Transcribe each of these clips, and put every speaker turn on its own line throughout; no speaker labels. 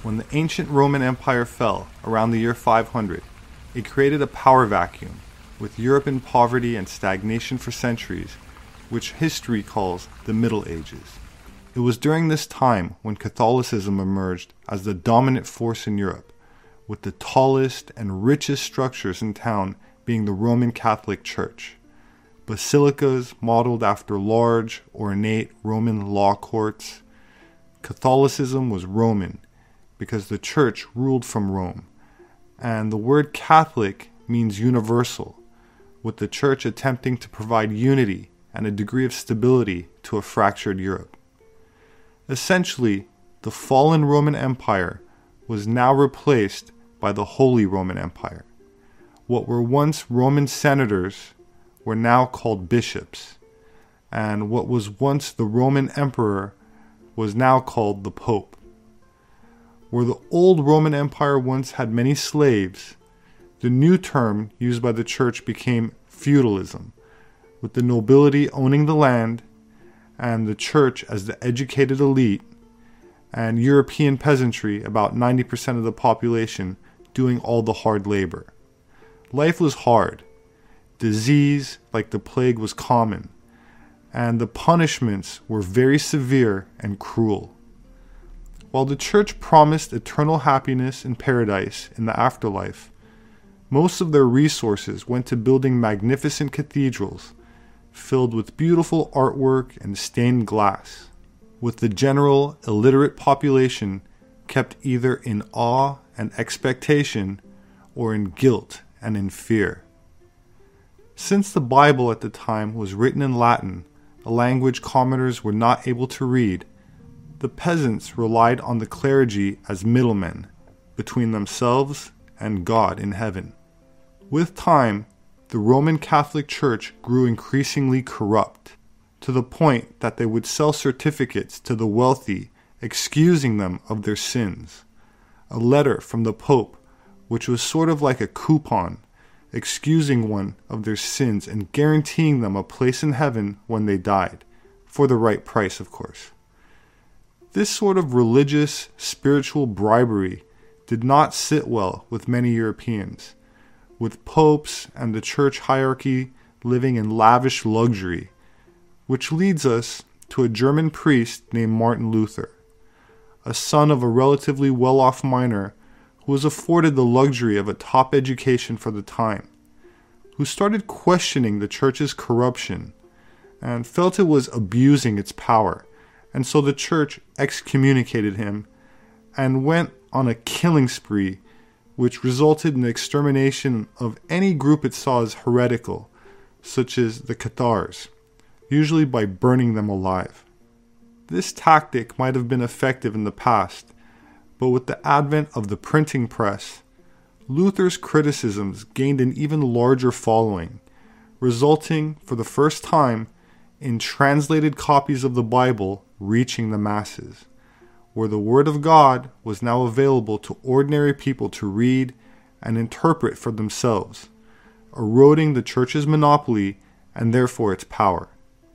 When the ancient Roman Empire fell around the year 500, it created a power vacuum, with Europe in poverty and stagnation for centuries, which history calls the Middle Ages. It was during this time when Catholicism emerged as the dominant force in Europe, with the tallest and richest structures in town being the Roman Catholic Church. Basilicas modeled after large, ornate Roman law courts. Catholicism was Roman because the Church ruled from Rome, and the word Catholic means universal, with the Church attempting to provide unity and a degree of stability to a fractured Europe. Essentially, the fallen Roman Empire was now replaced by the Holy Roman Empire. What were once Roman senators were now called bishops, and what was once the Roman emperor was now called the Pope. Where the old Roman Empire once had many slaves, the new term used by the Church became feudalism, with the nobility owning the land and the Church as the educated elite, and European peasantry, about 90% of the population, doing all the hard labor. Life was hard. Disease, like the plague, was common, and the punishments were very severe and cruel. While the Church promised eternal happiness and paradise in the afterlife, most of their resources went to building magnificent cathedrals filled with beautiful artwork and stained glass, with the general illiterate population kept either in awe and expectation or in guilt and in fear. Since the Bible at the time was written in Latin, a language commoners were not able to read, the peasants relied on the clergy as middlemen between themselves and God in heaven. With time, the Roman Catholic Church grew increasingly corrupt, to the point that they would sell certificates to the wealthy, excusing them of their sins. A letter from the Pope, which was sort of like a coupon, excusing one of their sins and guaranteeing them a place in heaven when they died, for the right price, of course. This sort of religious, spiritual bribery did not sit well with many Europeans, with popes and the church hierarchy living in lavish luxury, which leads us to a German priest named Martin Luther, a son of a relatively well-off miner who was afforded the luxury of a top education for the time, who started questioning the church's corruption and felt it was abusing its power, and so the church excommunicated him and went on a killing spree, which resulted in the extermination of any group it saw as heretical, such as the Cathars, usually by burning them alive. This tactic might have been effective in the past, but with the advent of the printing press, Luther's criticisms gained an even larger following, resulting for the first time in translated copies of the Bible reaching the masses, where the Word of God was now available to ordinary people to read and interpret for themselves, eroding the Church's monopoly and therefore its power.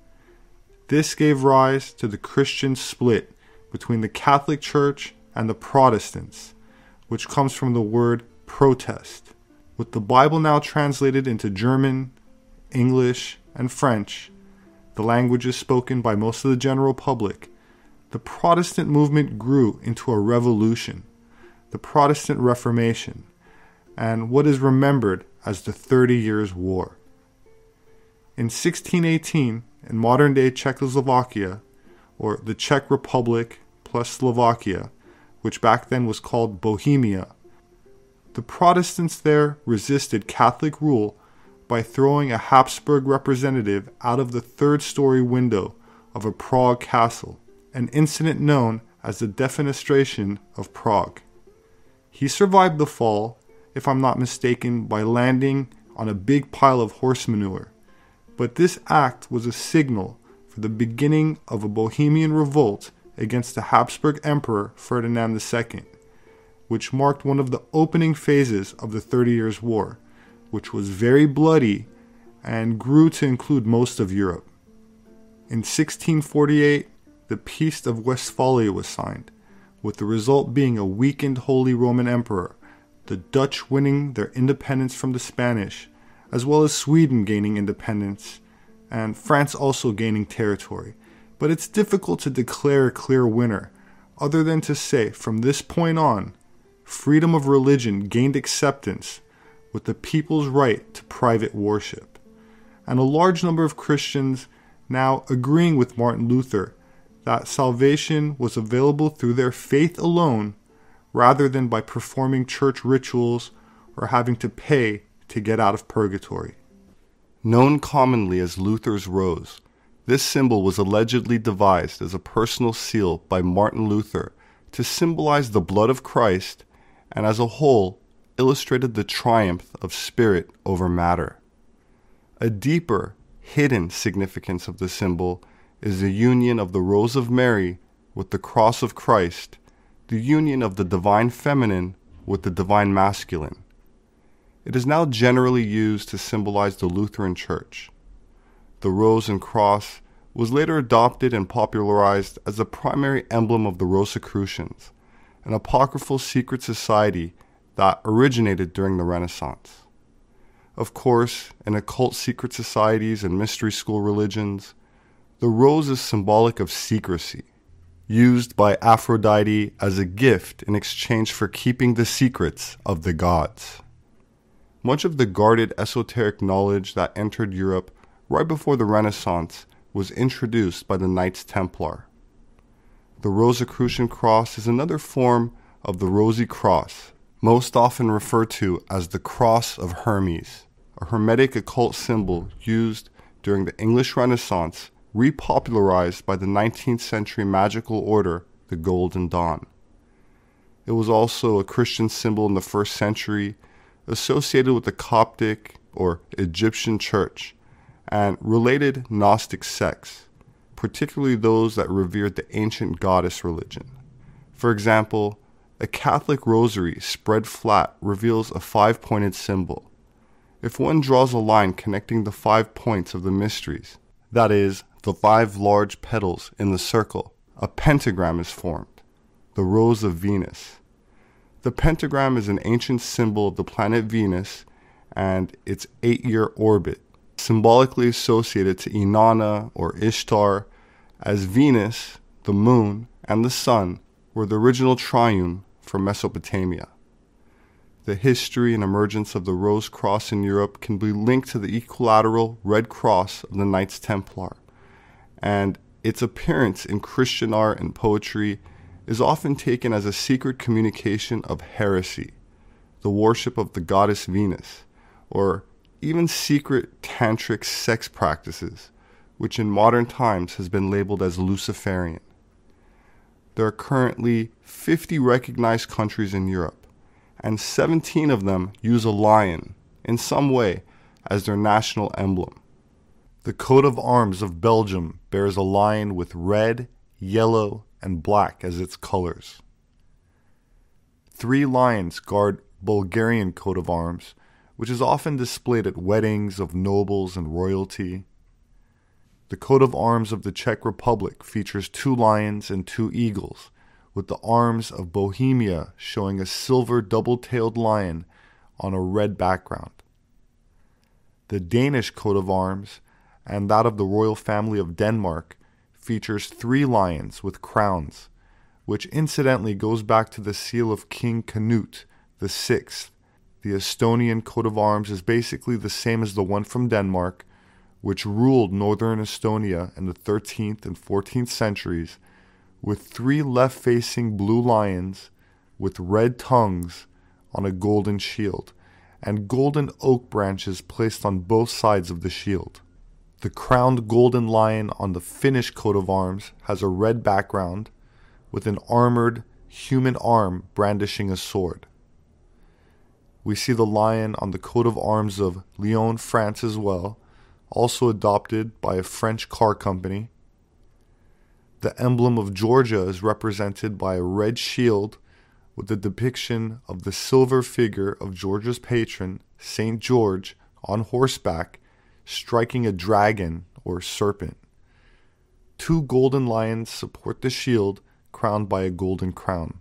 This gave rise to the Christian split between the Catholic Church and the Protestants, which comes from the word protest. With the Bible now translated into German, English, and French, the languages spoken by most of the general public, the Protestant movement grew into a revolution, the Protestant Reformation, and what is remembered as the 30 Years' War. In 1618, in modern-day Czechoslovakia, or the Czech Republic plus Slovakia, which back then was called Bohemia, the Protestants there resisted Catholic rule by throwing a Habsburg representative out of the third-story window of a Prague castle, an incident known as the Defenestration of Prague. He survived the fall, if I'm not mistaken, by landing on a big pile of horse manure, but this act was a signal for the beginning of a Bohemian revolt against the Habsburg Emperor Ferdinand II, which marked one of the opening phases of the 30 Years' War, which was very bloody and grew to include most of Europe. In 1648, the Peace of Westphalia was signed, with the result being a weakened Holy Roman Emperor, the Dutch winning their independence from the Spanish, as well as Sweden gaining independence, and France also gaining territory. But it's difficult to declare a clear winner, other than to say, from this point on, freedom of religion gained acceptance with the people's right to private worship, and a large number of Christians now agreeing with Martin Luther that salvation was available through their faith alone rather than by performing church rituals or having to pay to get out of purgatory. Known commonly as Luther's rose, this symbol was allegedly devised as a personal seal by Martin Luther to symbolize the blood of Christ, and as a whole illustrated the triumph of spirit over matter. A deeper, hidden significance of the symbol is the union of the Rose of Mary with the cross of Christ, the union of the divine feminine with the divine masculine. It is now generally used to symbolize the Lutheran Church. The rose and cross was later adopted and popularized as the primary emblem of the Rosicrucians, an apocryphal secret society that originated during the Renaissance. Of course, in occult secret societies and mystery school religions, the rose is symbolic of secrecy, used by Aphrodite as a gift in exchange for keeping the secrets of the gods. Much of the guarded esoteric knowledge that entered Europe right before the Renaissance was introduced by the Knights Templar. The Rosicrucian cross is another form of the Rosy Cross, most often referred to as the Cross of Hermes, a Hermetic occult symbol used during the English Renaissance, repopularized by the 19th century magical order, the Golden Dawn. It was also a Christian symbol in the 1st century, associated with the Coptic or Egyptian church, and related Gnostic sects, particularly those that revered the ancient goddess religion. For example, a Catholic rosary spread flat reveals a 5-pointed symbol. If one draws a line connecting the 5 points of the mysteries, that is, the 5 large petals in the circle, a pentagram is formed, the Rose of Venus. The pentagram is an ancient symbol of the planet Venus and its 8-year orbit, symbolically associated to Inanna or Ishtar, as Venus, the moon, and the sun were the original triune for Mesopotamia. The history and emergence of the Rose Cross in Europe can be linked to the equilateral Red Cross of the Knights Templar, and its appearance in Christian art and poetry is often taken as a secret communication of heresy, the worship of the goddess Venus, or even secret tantric sex practices, which in modern times has been labeled as Luciferian. There are currently 50 recognized countries in Europe, and 17 of them use a lion in some way as their national emblem. The coat of arms of Belgium bears a lion with red, yellow, and black as its colors. 3 lions guard Bulgarian coat of arms, which is often displayed at weddings of nobles and royalty. The coat of arms of the Czech Republic features 2 lions and 2 eagles, with the arms of Bohemia showing a silver double-tailed lion on a red background. The Danish coat of arms and that of the royal family of Denmark features 3 lions with crowns, which incidentally goes back to the seal of King Canute VI. The Estonian coat of arms is basically the same as the one from Denmark, which ruled northern Estonia in the 13th and 14th centuries, with 3 left-facing blue lions with red tongues on a golden shield, and golden oak branches placed on both sides of the shield. The crowned golden lion on the Finnish coat of arms has a red background, with an armored human arm brandishing a sword. We see the lion on the coat of arms of Lyon, France as well, also adopted by a French car company. The emblem of Georgia is represented by a red shield with the depiction of the silver figure of Georgia's patron, Saint George, on horseback, striking a dragon or serpent. 2 golden lions support the shield, crowned by a golden crown.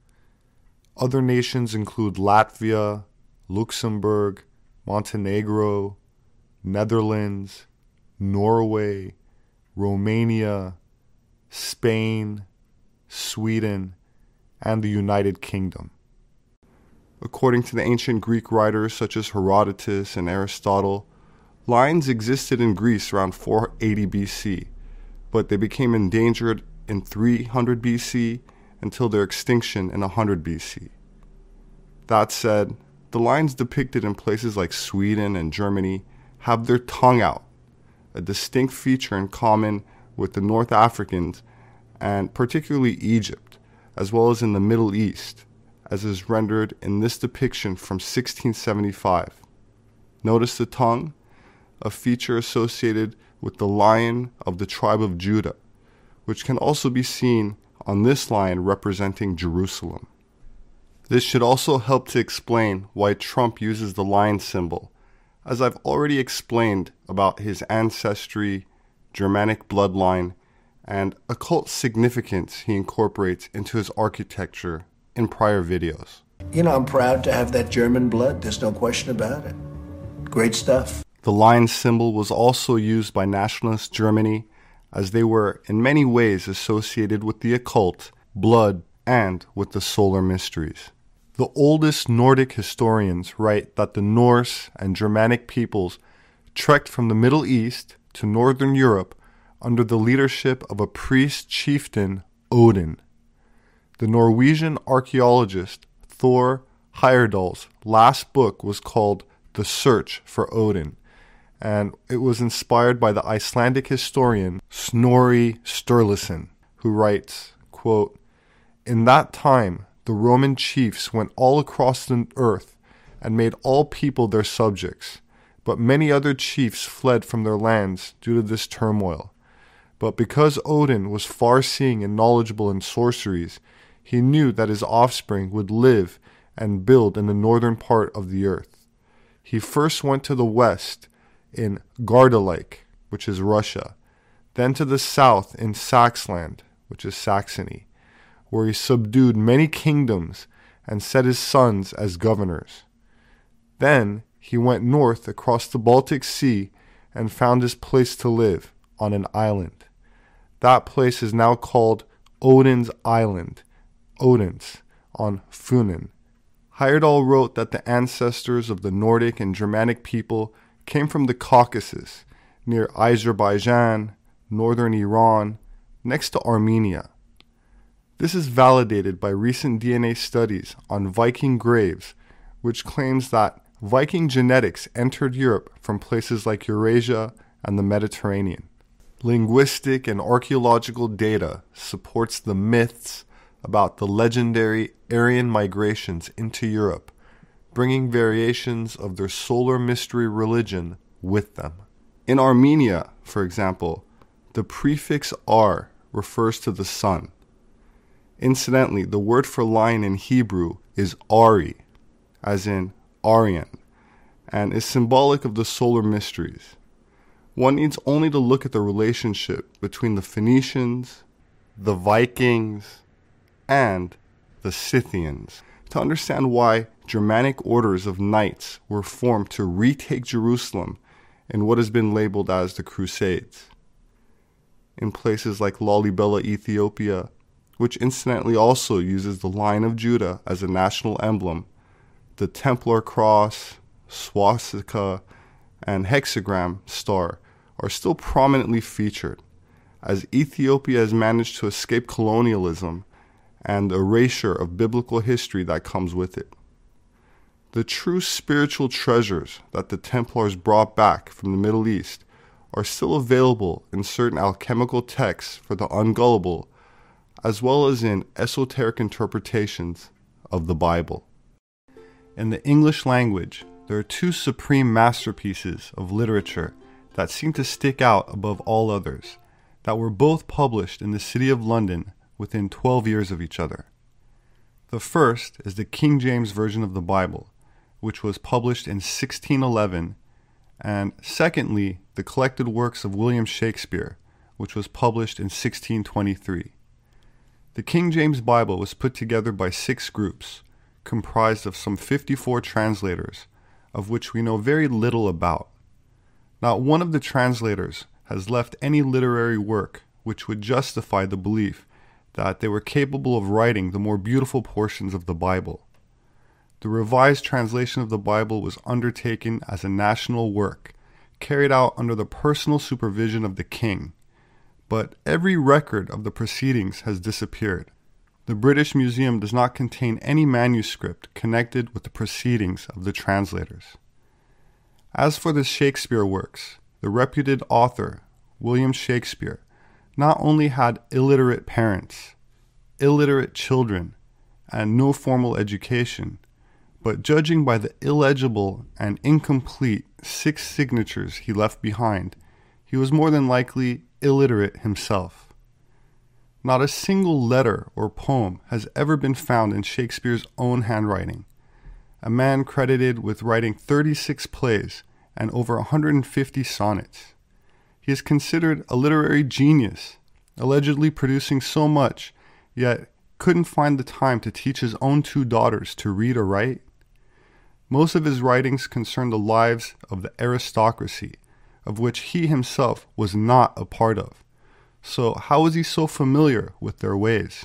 Other nations include Latvia, Luxembourg, Montenegro, Netherlands, Norway, Romania, Spain, Sweden, and the United Kingdom. According to the ancient Greek writers such as Herodotus and Aristotle, lions existed in Greece around 480 BC, but they became endangered in 300 BC until their extinction in 100 BC. That said, the lions depicted in places like Sweden and Germany have their tongue out, a distinct feature in common with the North Africans and particularly Egypt, as well as in the Middle East, as is rendered in this depiction from 1675. Notice the tongue, a feature associated with the lion of the tribe of Judah, which can also be seen on this lion representing Jerusalem. This should also help to explain why Trump uses the lion symbol, as I've already explained about his ancestry, Germanic bloodline, and occult significance he incorporates into his architecture in prior videos.
You know, I'm proud to have that German blood. There's no question about it. Great stuff.
The lion symbol was also used by nationalist Germany, as they were in many ways associated with the occult, blood, and with the solar mysteries. The oldest Nordic historians write that the Norse and Germanic peoples trekked from the Middle East to northern Europe under the leadership of a priest chieftain, Odin. The Norwegian archaeologist Thor Heyerdahl's last book was called The Search for Odin, and it was inspired by the Icelandic historian Snorri Sturluson, who writes, quote, "In that time the Roman chiefs went all across the earth and made all people their subjects, but many other chiefs fled from their lands due to this turmoil. But because Odin was far-seeing and knowledgeable in sorceries, he knew that his offspring would live and build in the northern part of the earth. He first went to the west in Gardaland, which is Russia, then to the south in Saxland, which is Saxony, where he subdued many kingdoms and set his sons as governors. Then he went north across the Baltic Sea and found his place to live on an island. That place is now called Odin's Island, Odins, on Funen. Heyerdahl wrote that the ancestors of the Nordic and Germanic people came from the Caucasus, near Azerbaijan, northern Iran, next to Armenia. This is validated by recent DNA studies on Viking graves, which claims that Viking genetics entered Europe from places like Eurasia and the Mediterranean. Linguistic and archaeological data supports the myths about the legendary Aryan migrations into Europe, bringing variations of their solar mystery religion with them. In Armenia, for example, the prefix R refers to the sun. Incidentally, the word for lion in Hebrew is Ari, as in Aryan, and is symbolic of the solar mysteries. One needs only to look at the relationship between the Phoenicians, the Vikings, and the Scythians to understand why Germanic orders of knights were formed to retake Jerusalem in what has been labeled as the Crusades. In places like Lalibela, Ethiopia, which incidentally also uses the Lion of Judah as a national emblem, the Templar cross, swastika, and hexagram star are still prominently featured, as Ethiopia has managed to escape colonialism and the erasure of biblical history that comes with it. The true spiritual treasures that the Templars brought back from the Middle East are still available in certain alchemical texts for the ungullible, as well as in esoteric interpretations of the Bible. In the English language, there are two supreme masterpieces of literature that seem to stick out above all others, that were both published in the city of London within 12 years of each other. The first is the King James Version of the Bible, which was published in 1611, and secondly, the collected works of William Shakespeare, which was published in 1623. The King James Bible was put together by 6 groups, comprised of some 54 translators, of which we know very little about. Not one of the translators has left any literary work which would justify the belief that they were capable of writing the more beautiful portions of the Bible. The revised translation of the Bible was undertaken as a national work, carried out under the personal supervision of the king, but every record of the proceedings has disappeared. The British Museum does not contain any manuscript connected with the proceedings of the translators. As for the Shakespeare works, the reputed author, William Shakespeare, not only had illiterate parents, illiterate children, and no formal education, but judging by the illegible and incomplete 6 signatures he left behind, he was more than likely illiterate himself. Not a single letter or poem has ever been found in Shakespeare's own handwriting, a man credited with writing 36 plays and over 150 sonnets. He is considered a literary genius, allegedly producing so much, yet couldn't find the time to teach his own 2 daughters to read or write. Most of his writings concern the lives of the aristocracy, of which he himself was not a part of. So how was he so familiar with their ways?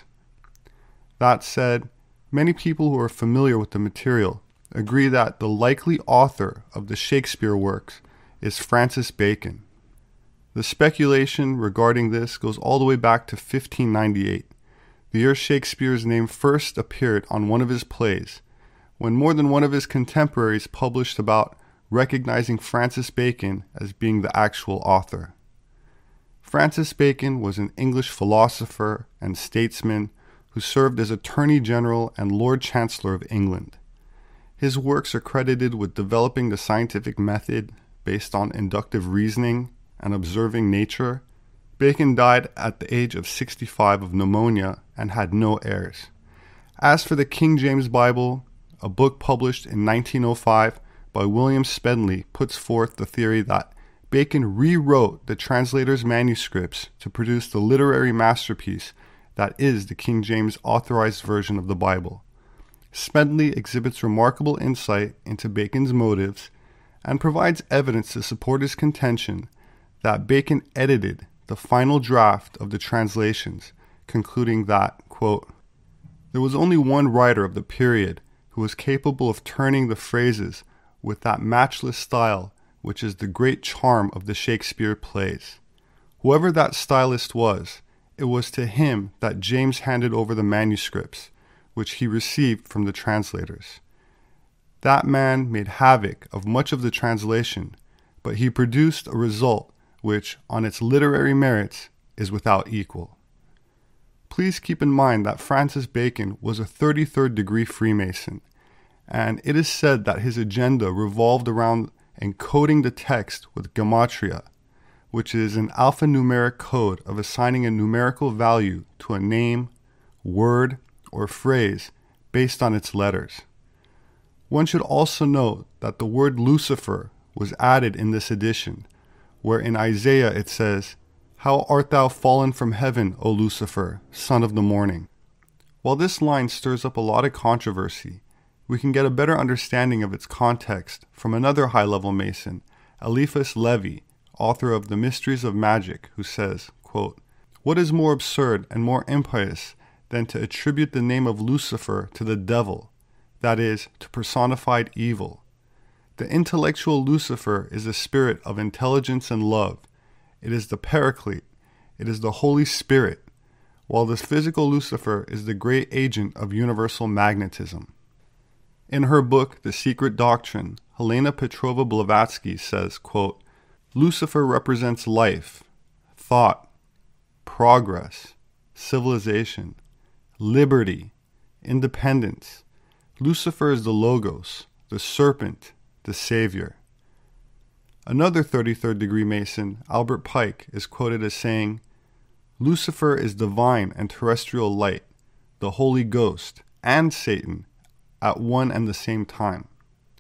That said, many people who are familiar with the material agree that the likely author of the Shakespeare works is Francis Bacon. The speculation regarding this goes all the way back to 1598, the year Shakespeare's name first appeared on one of his plays, when more than one of his contemporaries published about recognizing Francis Bacon as being the actual author. Francis Bacon was an English philosopher and statesman who served as Attorney General and Lord Chancellor of England. His works are credited with developing the scientific method based on inductive reasoning and observing nature. Bacon died at the age of 65 of pneumonia and had no heirs. As for the King James Bible, a book published in 1905 by William Smedley puts forth the theory that Bacon rewrote the translator's manuscripts to produce the literary masterpiece that is the King James Authorized Version of the Bible. Smedley exhibits remarkable insight into Bacon's motives and provides evidence to support his contention that Bacon edited the final draft of the translations, concluding that, quote, there was only one writer of the period who was capable of turning the phrases with that matchless style which is the great charm of the Shakespeare plays. Whoever that stylist was, it was to him that James handed over the manuscripts, which he received from the translators. That man made havoc of much of the translation, but he produced a result which, on its literary merits, is without equal. Please keep in mind that Francis Bacon was a 33rd degree Freemason, and it is said that his agenda revolved around encoding the text with gematria, which is an alphanumeric code of assigning a numerical value to a name, word, or phrase based on its letters. One should also note that the word Lucifer was added in this edition, where in Isaiah it says, "How art thou fallen from heaven, O Lucifer, son of the morning?" While this line stirs up a lot of controversy, we can get a better understanding of its context from another high-level Mason, Eliphas Levi, author of The Mysteries of Magic, who says, quote, "What is more absurd and more impious than to attribute the name of Lucifer to the devil, that is, to personified evil? The intellectual Lucifer is a spirit of intelligence and love. It is the Paraclete. It is the Holy Spirit, while the physical Lucifer is the great agent of universal magnetism." In her book, The Secret Doctrine, Helena Petrova Blavatsky says, quote, "Lucifer represents life, thought, progress, civilization, liberty, independence. Lucifer is the Logos, the serpent, the Savior." Another 33rd degree Mason, Albert Pike, is quoted as saying, "Lucifer is divine and terrestrial light, the Holy Ghost, and Satan at one and the same time."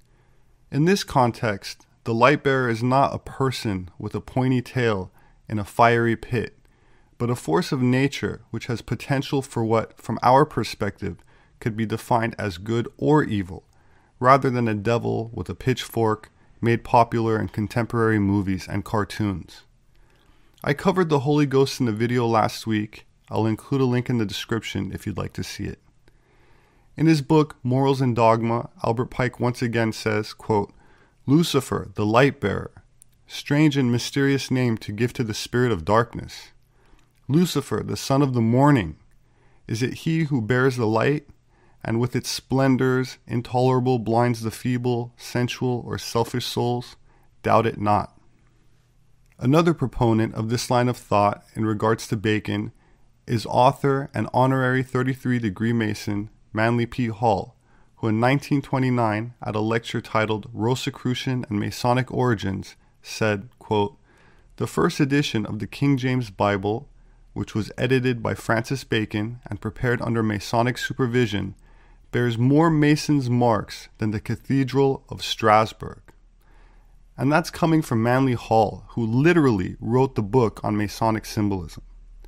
In this context, the light bearer is not a person with a pointy tail in a fiery pit, but a force of nature which has potential for what, from our perspective, could be defined as good or evil, rather than a devil with a pitchfork made popular in contemporary movies and cartoons. I covered the Holy Ghost in the video last week. I'll include a link in the description if you'd like to see it. In his book, Morals and Dogma, Albert Pike once again says, quote, "Lucifer, the light bearer, strange and mysterious name to give to the spirit of darkness. Lucifer, the son of the morning, is it he who bears the light, and with its splendors intolerable blinds the feeble, sensual, or selfish souls? Doubt it not." Another proponent of this line of thought in regards to Bacon is author and honorary 33-degree Mason Manly P. Hall, who in 1929, at a lecture titled Rosicrucian and Masonic Origins, said, quote, "The first edition of the King James Bible, which was edited by Francis Bacon and prepared under Masonic supervision, bears more Mason's marks than the Cathedral of Strasbourg." And that's coming from Manly Hall, who literally wrote the book on Masonic symbolism.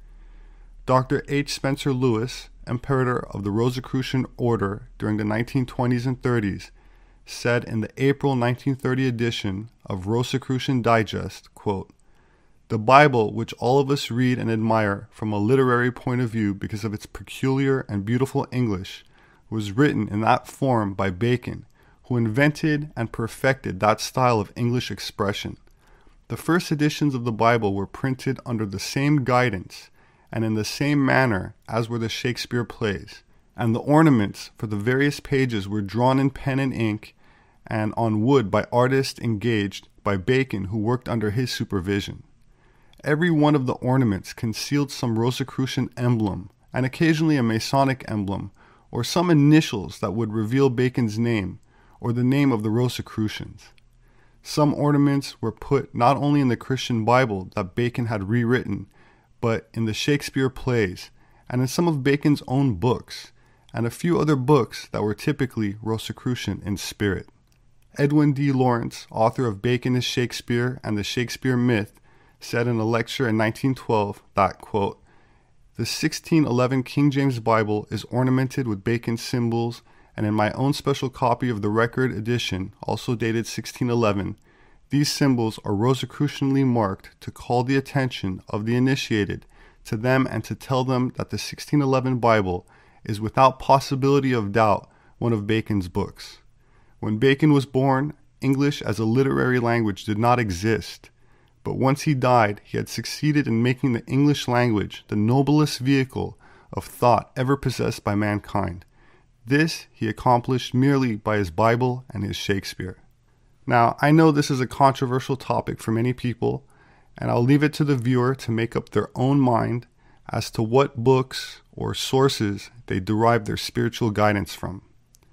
Dr. H. Spencer Lewis, Imperator of the Rosicrucian Order during the 1920s and 30s, said in the April 1930 edition of Rosicrucian Digest, quote, "The Bible, which all of us read and admire from a literary point of view because of its peculiar and beautiful English, was written in that form by Bacon, who invented and perfected that style of English expression. The first editions of the Bible were printed under the same guidance and in the same manner as were the Shakespeare plays, and the ornaments for the various pages were drawn in pen and ink and on wood by artists engaged by Bacon who worked under his supervision. Every one of the ornaments concealed some Rosicrucian emblem, and occasionally a Masonic emblem, or some initials that would reveal Bacon's name, or the name of the Rosicrucians. Some ornaments were put not only in the Christian Bible that Bacon had rewritten, but in the Shakespeare plays, and in some of Bacon's own books, and a few other books that were typically Rosicrucian in spirit. Edwin D. Lawrence, author of Bacon is Shakespeare and the Shakespeare Myth, said in a lecture in 1912 that, quote, "The 1611 King James Bible is ornamented with Bacon's symbols, and in my own special copy of the Record edition, also dated 1611, these symbols are Rosicrucianly marked to call the attention of the initiated to them and to tell them that the 1611 Bible is without possibility of doubt one of Bacon's books. When Bacon was born, English as a literary language did not exist, but once he died, he had succeeded in making the English language the noblest vehicle of thought ever possessed by mankind. This he accomplished merely by his Bible and his Shakespeare." Now, I know this is a controversial topic for many people, and I'll leave it to the viewer to make up their own mind as to what books or sources they derive their spiritual guidance from.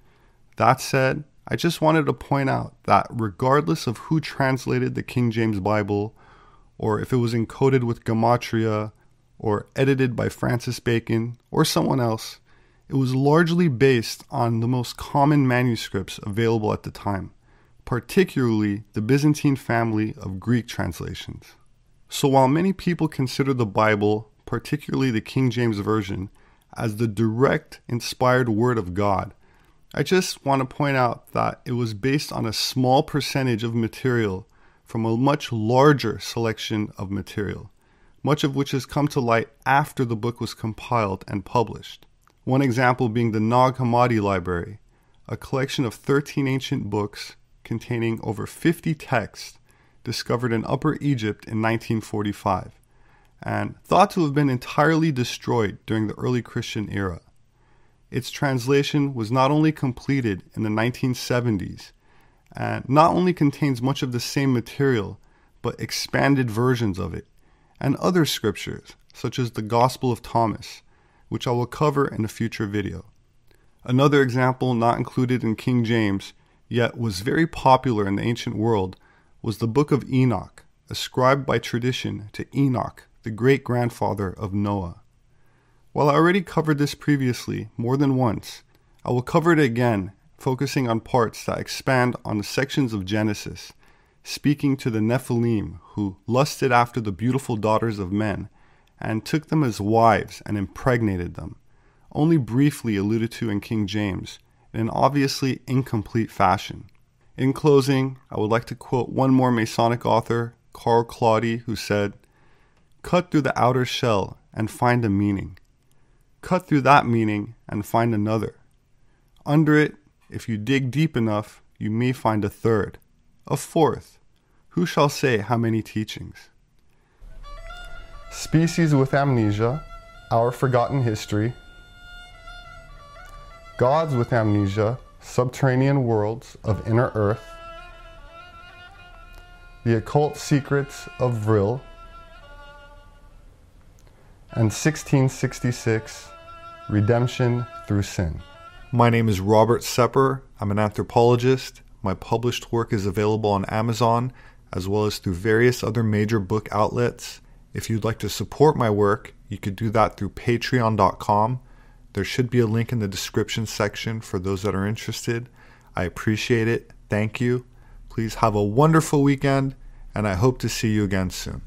That said, I just wanted to point out that regardless of who translated the King James Bible, or if it was encoded with Gematria, or edited by Francis Bacon or someone else, it was largely based on the most common manuscripts available at the time, particularly the Byzantine family of Greek translations. So while many people consider the Bible, particularly the King James Version, as the direct inspired word of God, I just want to point out that it was based on a small percentage of material from a much larger selection of material, much of which has come to light after the book was compiled and published. One example being the Nag Hammadi Library, a collection of 13 ancient books containing over 50 texts discovered in Upper Egypt in 1945, and thought to have been entirely destroyed during the early Christian era. Its translation was not only completed in the 1970s, and not only contains much of the same material, but expanded versions of it, and other scriptures, such as the Gospel of Thomas, which I will cover in a future video. Another example not included in King James, yet was very popular in the ancient world, was the Book of Enoch, ascribed by tradition to Enoch, the great-grandfather of Noah. While I already covered this previously more than once, I will cover it again, focusing on parts that expand on the sections of Genesis, speaking to the Nephilim who lusted after the beautiful daughters of men, and took them as wives and impregnated them, only briefly alluded to in King James, in an obviously incomplete fashion. In closing, I would like to quote one more Masonic author, Carl Claudy, who said, "Cut through the outer shell and find a meaning. Cut through that meaning and find another. Under it, if you dig deep enough, you may find a third, a fourth. Who shall say how many teachings?" Species with Amnesia, Our Forgotten History. Gods with Amnesia, Subterranean Worlds of Inner Earth. The Occult Secrets of Vril. And 1666, Redemption Through Sin. My name is Robert Sepper. I'm an anthropologist. My published work is available on Amazon, as well as through various other major book outlets. If you'd like to support my work, you could do that through patreon.com. There should be a link in the description section for those that are interested. I appreciate it. Thank you. Please have a wonderful weekend, and I hope to see you again soon.